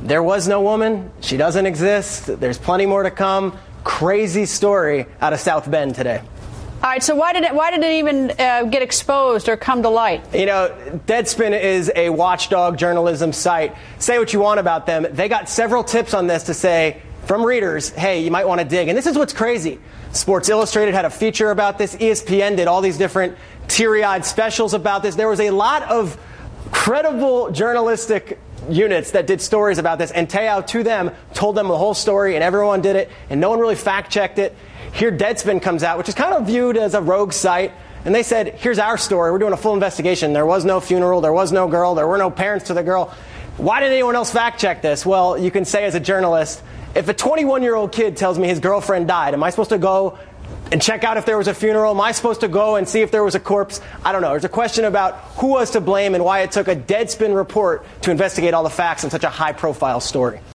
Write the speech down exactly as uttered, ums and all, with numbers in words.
There was no woman. She doesn't exist. There's plenty more to come. Crazy story out of South Bend today. All right, so why did it, why did it even uh, get exposed or come to light? You know, Deadspin is a watchdog journalism site. Say what you want about them. They got several tips on this to say, from readers, hey, you might want to dig. And this is what's crazy. Sports Illustrated had a feature about this. E S P N did all these different teary-eyed specials about this. There was a lot of credible journalistic units that did stories about this, and Te'o, to them, told them the whole story, and everyone did it, and no one really fact-checked it. Here Deadspin comes out, which is kind of viewed as a rogue site, and they said, here's our story. We're doing a full investigation. There was no funeral. There was no girl. There were no parents to the girl. Why did anyone else fact-check this? Well, you can say as a journalist, if a twenty-one-year-old kid tells me his girlfriend died, am I supposed to go and check out if there was a funeral? Am I supposed to go and see if there was a corpse? I don't know. There's a question about who was to blame and why it took a Deadspin report to investigate all the facts in such a high-profile story.